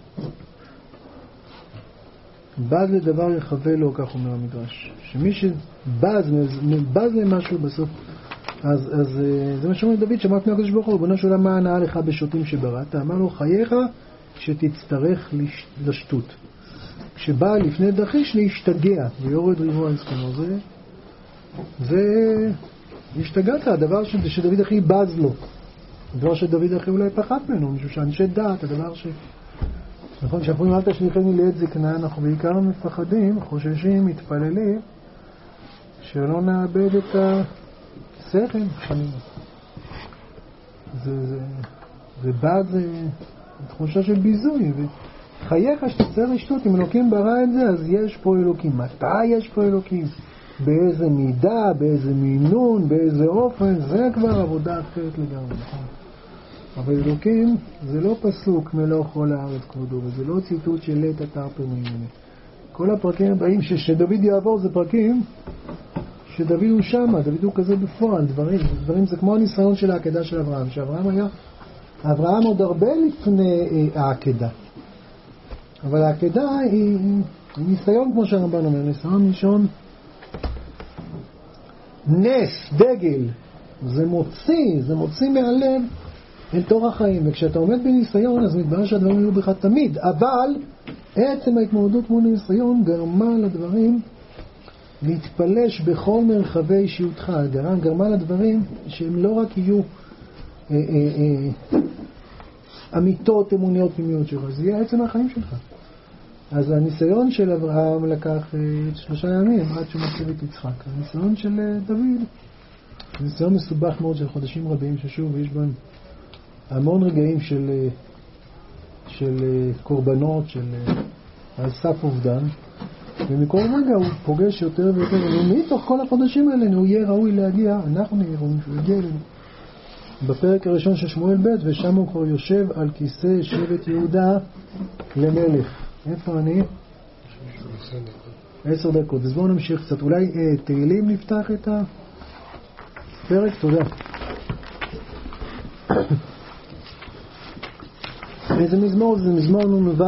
בז לדבר יחבל לו, כך אומר המדרש. שמי שבז, בז למשהו בסוף, אז, אז זה מה שאומר דוד, שמע פני הקדוש ברוך הוא, ריבונו של עולם, מה ענה לך בשוטים שבראת? אמר לו, חייך שתצטרך לשטות. שבא לפני דחיש להשתגע ויורד ריבו על זקנו, זה זה השתגעת, הדבר שדוד הכי בז לו, הדבר שדוד הכי אולי פחד ממנו, משהו שאנשי דעת, הדבר ש... נכון, שאנחנו אומרים אל תשליכני לעת זקנה, אנחנו בעיקר מפחדים, חוששים, מתפללים שלא נאבד את השכל. זה זה זה בא, זה תחושה של ביזוי. חייך שתצטרך לשתות, אם אלוקים ברא את זה, אז יש פה אלוקים. מתי יש פה אלוקים? באיזה מידה, באיזה מינון, באיזה אופן, זה כבר עבודה אחרת לגמרי, נכון? אבל אלוקים זה לא פסוק מלוא כל הארץ כבודו, וזה לא ציטוט של לית אתר פרמיני. כל הפרקים הבאים שדוד יעבור זה פרקים שדוד הוא שם, דוד הוא כזה בפועל, דברים, דברים זה כמו הניסיון של העקדה של אברהם, שאברהם היה, אברהם עוד הרבה לפני העקדה. אבל העקדה היא, היא ניסיון, כמו שהרמב"ן אומר, ניסיון ראשון, נס, דגל, זה מוציא, זה מוציא מהלב אל תוך החיים. וכשאתה עומד בניסיון, אז מתברר שהדברים יהיו בך תמיד, אבל עצם ההתמודדות מול הניסיון גרמה לדברים להתפלש בכל מרחבי אישיותך, גרמה לדברים שהם לא רק יהיו אה, אה, אה, אמיתות, אמוניות פנימיות שלך, זה יהיה עצם החיים שלך. אז הניסיון של אברהם לקח שלושה ימים עד שהוא מצב את יצחק. הניסיון של דוד, ניסיון מסובך מאוד של חודשים רבים, ששוב יש בהם המון רגעים של, של קורבנות, של על סף אובדן, ומכל רגע הוא פוגש יותר ויותר, ומתוך כל החודשים האלה הוא יהיה ראוי להגיע, אנחנו נהיה ראויים שהוא יגיע אלינו. בפרק הראשון של שמואל ב', ושם הוא כבר יושב על כיסא שבט יהודה למלך. איפה אני? עשר דקות. אז בואו נמשיך קצת. אולי אה, תהילים נפתח את הפרק. תודה. איזה מזמור? זה מזמור נ"ו.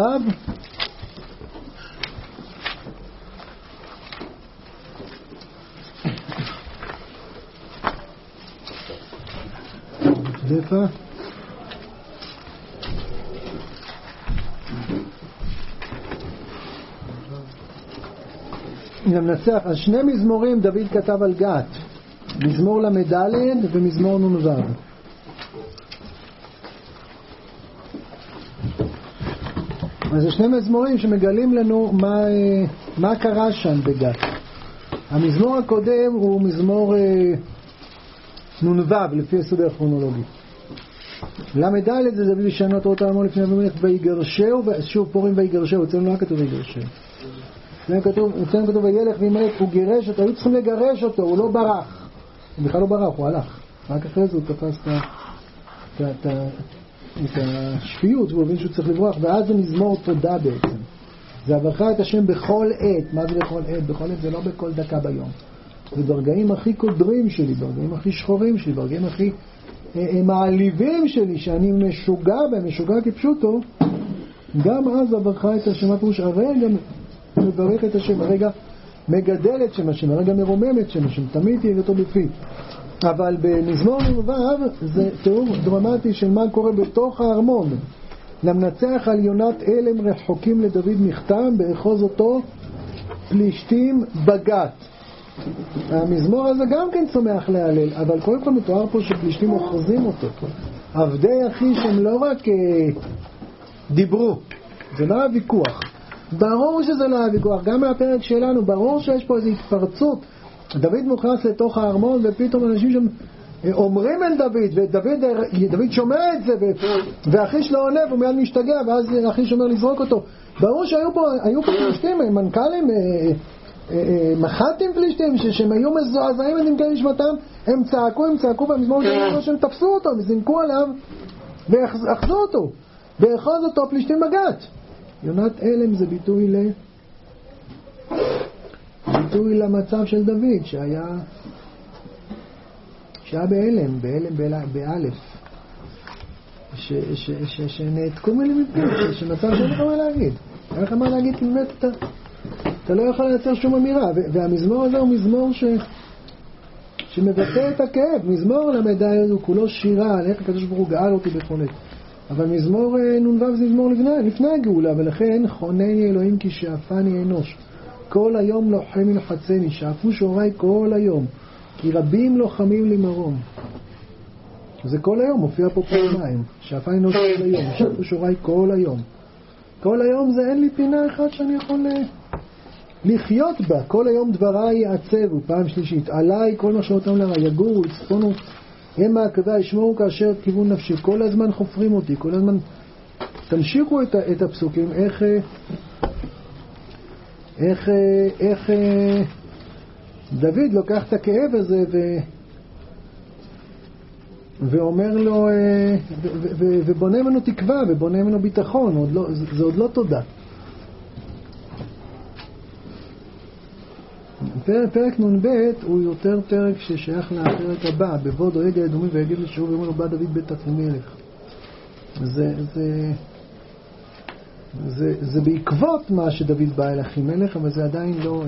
דפה. נמנצח, אז שני מזמורים דוד כתב על גת, מזמור למדלת ומזמור נ"ו. אז זה שני מזמורים שמגלים לנו מה, מה קרה שם בגת. המזמור הקודם הוא מזמור נ"ו לפי הסדר הכרונולוגי. למד ד' זה דוד ישנות אותה המון לפני המלך ויגרשהו, שוב פורים ויגרשהו, אצלנו לא כתוב ויגרשהו. אצלנו כתוב, אצלנו כתוב וילך וימלך, הוא גירש אותו, היו צריכים לגרש אותו, הוא לא ברח. הוא בכלל לא ברח, הוא הלך. רק אחרי זה הוא תפס את השפיות, והוא הבין שהוא צריך לברוח, ואז זה מזמור תודה בעצם. זה עברכה את השם בכל עת. מה זה בכל עת? בכל עת זה לא בכל דקה ביום. זה ברגעים הכי קודרים שלי, ברגעים הכי שחורים שלי, ברגעים הכי אה, מעליבים שלי, שאני משוגע בהם, משוגע כפשוטו, גם אז עברכה את השם. הפירוש הרגע מברך את השם, הרגע מגדל את שם השם, הרגע מרומם את שם השם, תמיד תהיה אותו בפי. אבל במזמור נ"ו זה תיאור דרמטי של מה קורה בתוך הארמון. למנצח על יונת אלם רחוקים לדוד מכתם, באחוז אותו פלישתים בגת. המזמור הזה גם כן צומח להלל, אבל קודם כל מתואר פה שפלישתים אוחזים אותו. עבדי אחי שהם לא רק דיברו, זה לא הוויכוח. ברור שזה לא הוויכוח, גם מהפרק שלנו, ברור שיש פה איזו התפרצות. דוד מוכנס לתוך הארמון ופתאום אנשים שם אומרים אל דוד, ודוד שומע את זה, ואחיש לא עונה והוא מיד משתגע, ואז אחיש אומר לזרוק אותו. ברור שהיו פה, היו פה פלישתים, מנכ"לים, מח"טים פלישתים, שהם היו מזועזעים את עמקי נשמתם, הם צעקו, הם צעקו, והמזמור שלנו שהם תפסו אותו, וזינקו עליו, ואחזו אותו, ואחוז אותו פלישתים בגת. יונת אלם זה ביטוי ל... ביטוי למצב של דוד, שהיה... שהיה באלם, באלם באלף, שנעתקו מלמפים, שמצב שאין לך מה להגיד. אין לך מה להגיד, כי באמת אתה, אתה לא יכול לייצר שום אמירה. והמזמור הזה הוא מזמור ש, שמבטא את הכאב. מזמור למדע הוא כולו שירה, על איך הקדוש ברוך הוא גאל אותי בכל עת. אבל מזמור נ"ו זה מזמור לפני, לפני הגאולה, ולכן חונני אלוהים כי שאפני אנוש. כל היום לוחם ילחצני, שאפו שורי כל היום. כי רבים לוחמים לי מרום. זה כל היום, מופיע פה פעמיים. שאפני אנוש כל היום, שאפו שורי כל היום. כל היום זה אין לי פינה אחת שאני יכול לחיות בה. כל היום דבריי יעצבו, פעם שלישית. עליי כל מה שאותם לרע, יגורו, יצפונו, הם מעקבי, ישמעו כאשר כיוון נפשי. כל הזמן חופרים אותי, כל הזמן... תמשיכו את, את הפסוקים, איך... איך... איך... דוד לוקח את הכאב הזה ו... ואומר לו, ו... ו... ו... ובונה ממנו תקווה, ובונה ממנו ביטחון. עוד לא... זה, זה עוד לא תודה. פרק, פרק נ"ב הוא יותר פרק ששייך לפרק הבא, בבוא דואג האדומי ויגיד לשוב ואומר לו בא דוד בית אחימלך. זה, זה, זה, זה בעקבות מה שדוד בא אל אחימלך, אבל זה עדיין לא,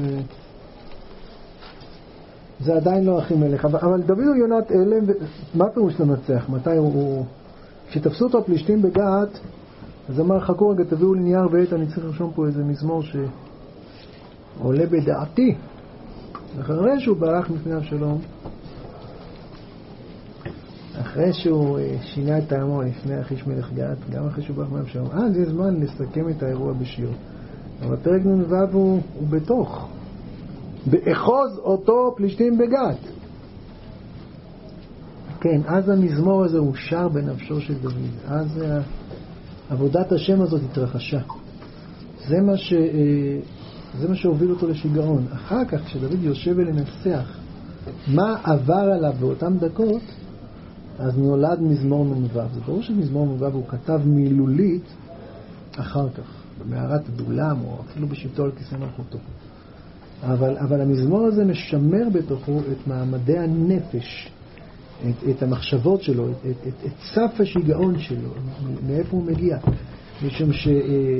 זה עדיין לא אחימלך. אבל, אבל דוד הוא יונת אלם, מה פירוש לנצח? מתי הוא, הוא כשתפסו אותו הפלישתים בגת, אז אמר חכו רגע תביאו לי נייר ועט, אני צריך לרשום פה איזה מזמור שעולה בדעתי. אחרי שהוא ברח מפני אבשלום, אחרי שהוא שינה את טעמו לפני אחיש מלך גת, גם אחרי שהוא ברח מאבשלום, אז יש זמן לסכם את האירוע בשיר. אבל פרק נ"ו הוא, הוא בתוך, באחוז אותו פלישתים בגת. כן, אז המזמור הזה הוא שר בנפשו של דוד. אז עבודת השם הזאת התרחשה. זה מה ש... זה מה שהוביל אותו לשיגעון. אחר כך, כשדוד יושב ולנצח מה עבר עליו באותן דקות, אז נולד מזמור נ"ו. זה ברור שמזמור נ"ו הוא כתב מילולית אחר כך, במערת הדולם, או אפילו בשבתו על כיסא מלכותו. אבל, אבל המזמור הזה משמר בתוכו את מעמדי הנפש, את, את המחשבות שלו, את, את, את, את סף השיגעון שלו, מאיפה הוא מגיע. משום ש...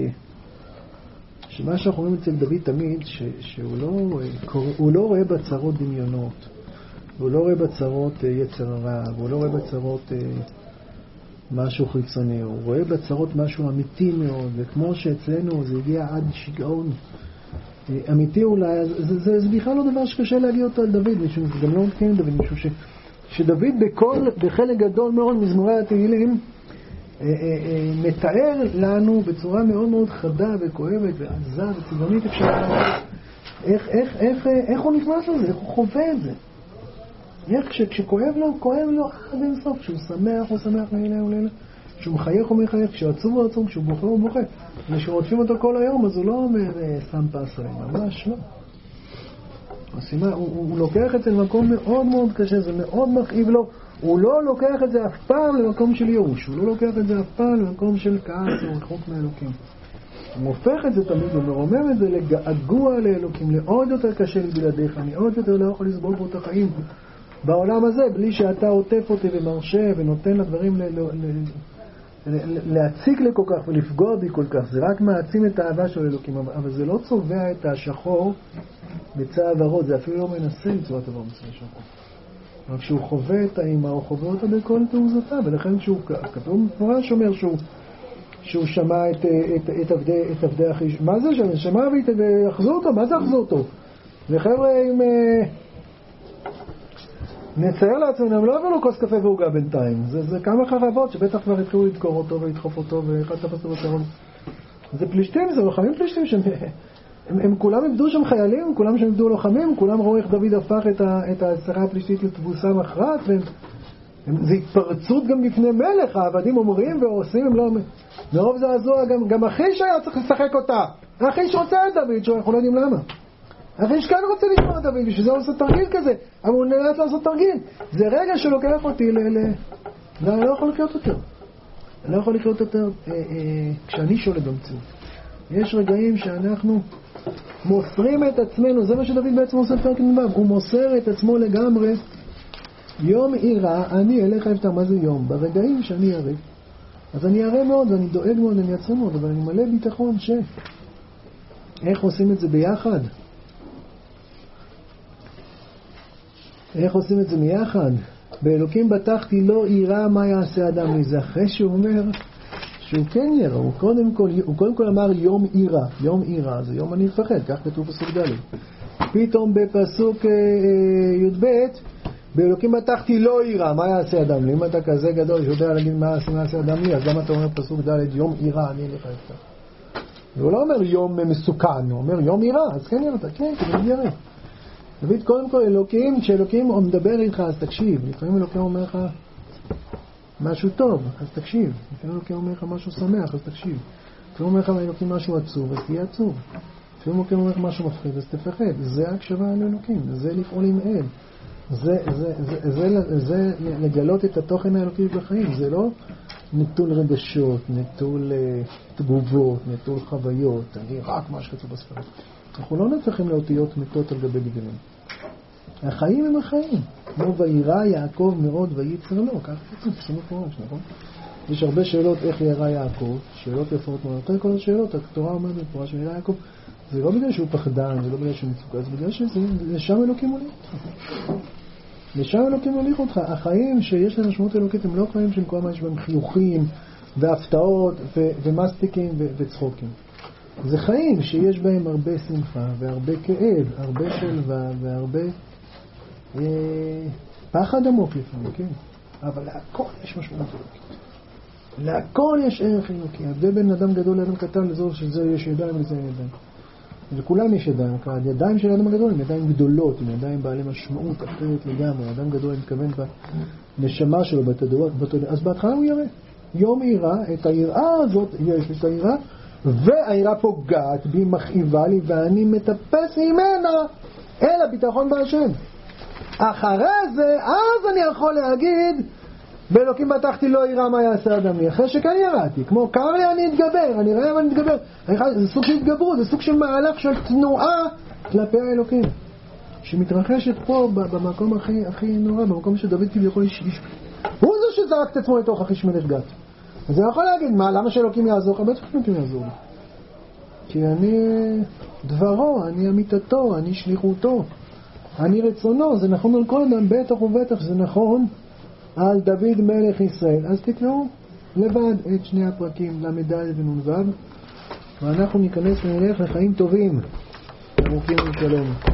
שמה שאנחנו רואים אצל דוד תמיד, ש, שהוא לא, הוא לא רואה בצרות דמיונות, הוא לא רואה בצרות יצר הרע, הוא לא רואה בצרות משהו חיצוני, הוא רואה בצרות משהו אמיתי מאוד, וכמו שאצלנו זה הגיע עד שיגעון אמיתי אולי, זה, זה, זה בכלל לא דבר שקשה להגיע אותו על דוד, משום זה גם לא מתקיים דוד, משום ש, שדוד בכל, בחלק גדול מאוד מזמורי התהילים, מתאר לנו בצורה מאוד מאוד חדה וכואבת ועזה וצבעונית, אפשר לדעת איך, איך, איך, איך הוא נכנס לזה, איך הוא חווה את זה. איך כש, כשכואב לו, כואב לו עד אין סוף. כשהוא שמח, הוא שמח לילה ולילה. כשהוא מחייך, הוא מחייך. כשהוא עצוב, הוא עצוב. כשהוא בוכה, הוא בוכה. וכשרודפים אותו כל היום, אז הוא לא אומר סתם פס עליהם. ממש לא. הסימה, הוא, הוא, הוא לוקח את זה למקום מאוד מאוד קשה, זה מאוד מכאיב לו. הוא לא לוקח את זה אף פעם למקום של ייאוש. הוא לא לוקח את זה אף פעם למקום של כעס או רחוק מאלוקים. הוא הופך את זה תמיד, הוא מרומם את זה לגעגוע לאלוקים, לעוד יותר קשה לי בלעדיך. אני עוד יותר לא יכול לסבול פה את החיים בעולם הזה, בלי שאתה עוטף אותי ומרשה ונותן לדברים ל- ל- ל- להציק לי כל כך ולפגוע בי כל כך. זה רק מעצים את האהבה של אלוקים, אבל זה לא צובע את השחור בצבע ורוד, זה אפילו לא מנסה לצבוע את הדבר בצבע שחור. רק שהוא חווה את האימא, הוא חווה אותה בכל תעוזתה, ולכן שהוא כתוב מפורש אומר שהוא שהוא שמע את, את, את, עבדי, את עבדי החיש. מה זה שם? שמע ויחזו אותו? מה זה יחזו אותו? וחבר'ה, אם נצייר לעצמנו, הם לא עברו לו כוס קפה ועוגה בינתיים. זה, זה כמה חרבות שבטח כבר התחילו לדקור אותו ולדחוף אותו, ואחד תפס אותו בצרון. זה פלישתים, זה לוחמים פלישתים שהם... הם, הם כולם עבדו שם חיילים, כולם שם עבדו לוחמים, כולם ראו איך דוד הפך את, ה, את הסרה הפלישתית לתבוסה מכרעת, והם... זה התפרצות גם בפני מלך, העבדים אומרים ועושים, הם לא... מרוב זעזוע, גם, גם החיש היה צריך לשחק אותה. החיש רוצה את דוד, שאנחנו לא יודעים למה. החיש כאן רוצה לשמוע את דוד, בשביל זה הוא עושה תרגיל כזה, אבל הוא נאלץ לעשות תרגיל. זה רגע שלוקח אותי ל... ל... ואני לא יכול לקרות יותר. אני לא יכול לקרות יותר אה, אה, כשאני שולט במציאות. יש רגעים שאנחנו מוסרים את עצמנו, זה מה שדוד בעצם עושה פרק נ"ו, הוא מוסר את עצמו לגמרי. יום עירה, אני אליך אפתח. מה זה יום? ברגעים שאני ירא, אז אני ירא מאוד, ואני דואג מאוד, אני עצום מאוד, אבל אני מלא ביטחון ש... איך עושים את זה ביחד? איך עושים את זה מיחד? באלוקים בטחתי לא עירה מה יעשה אדם לי. זה אחרי שהוא אומר שהוא כן ירא. הוא קודם כל, הוא קודם כל אמר יום עירה. יום עירה זה יום אני מפחד, כך כתוב פסוק ד'. פתאום בפסוק י"ב באלוקים בטחתי לא עירה, מה יעשה אדם לי? אם אתה כזה גדול שיודע להגיד מה יעשה אדם לי, אז למה אתה אומר פסוק ד' יום עירה אני אלך אפתח? והוא לא אומר יום מסוכן, הוא אומר יום עירה, אז כן יראה, כן, כדי יראה. דוד קודם כל אלוקים, כשאלוקים מדבר איתך אז תקשיב. לפעמים אלוקים אומר לך משהו טוב, אז תקשיב. לפעמים אלוקים אומר לך משהו שמח, אז תקשיב. לפעמים אומר לך אלוקים משהו עצוב, אז תהיה עצוב. לפעמים אלוקים אומר לך משהו מפחיד, אז תפחד. זה הקשבה על אלוקים, זה לפעול עם אל. זה, זה, זה, זה, זה לגלות את התוכן האלוקי בחיים. זה לא נטול רגשות, נטול uh, תגובות, נטול חוויות. אני רק מה שכתוב בספרים. אנחנו לא נצטרכים לאותיות מתות על גבי דגלים. החיים הם החיים. כמו וירא יעקב מאוד וייצר לו. כך כתוב, פסוק מפורש, נכון? יש הרבה שאלות איך ירא יעקב, שאלות יפות מאוד. יותר כל השאלות, התורה אומרת מפורש וירא יעקב. זה לא בגלל שהוא פחדן, זה לא בגלל שהוא מצוקה, זה בגלל שזה, לשם אלוקים הוליך אותך. לשם אלוקים הוליך אותך. החיים שיש להם משמעות אלוקית הם לא חיים שהם כל הזמן יש בהם חיוכים והפתעות ו- ומסטיקים ו- וצחוקים. זה חיים שיש בהם הרבה שמחה והרבה כאב, הרבה שלווה והרבה אה, פחד עמוק לפעמים, כן? אבל להכל יש משמעות אלוקית. להכל יש ערך אלוקי. ההבדל בין אדם גדול לאדם קטן לזו שזה יש ידיים לזה ידיים. לכולם יש ידיים. הידיים של האדם הגדול הם ידיים גדולות, הם ידיים בעלי משמעות אחרת לגמרי. האדם גדול אני מתכוון בנשמה שלו, בתודעה. אז בהתחלה הוא יראה. יום עירה, את היראה הזאת, יש לי את היראה, והיראה פוגעת בי, מכאיבה לי, ואני מטפס ממנה אל הביטחון בהשם. אחרי זה, אז אני יכול להגיד, באלוקים בטחתי לא יראה מה יעשה אדם לי. אחרי שכן יראתי, כמו קר לי אני אתגבר, אני רואה ואני אתגבר. זה סוג של התגברות, זה סוג של מהלך של תנועה כלפי האלוקים. שמתרחשת פה במקום הכי, הכי נורא, במקום שדוד כביכול איש איש. הוא זה שזרק את עצמו לתוך החיש מלך גת. אז אני יכול להגיד, מה, למה שאלוקים יעזור? בטח אלוקים יעזור לי. כי אני דברו, אני אמיתתו, אני שליחותו, אני רצונו. זה נכון על כל אדם, בטח ובטח זה נכון על דוד מלך ישראל. אז תקראו לבד את שני הפרקים למ"ד ונ"ו, ואנחנו ניכנס ונלך לחיים טובים, ארוכים ושלום.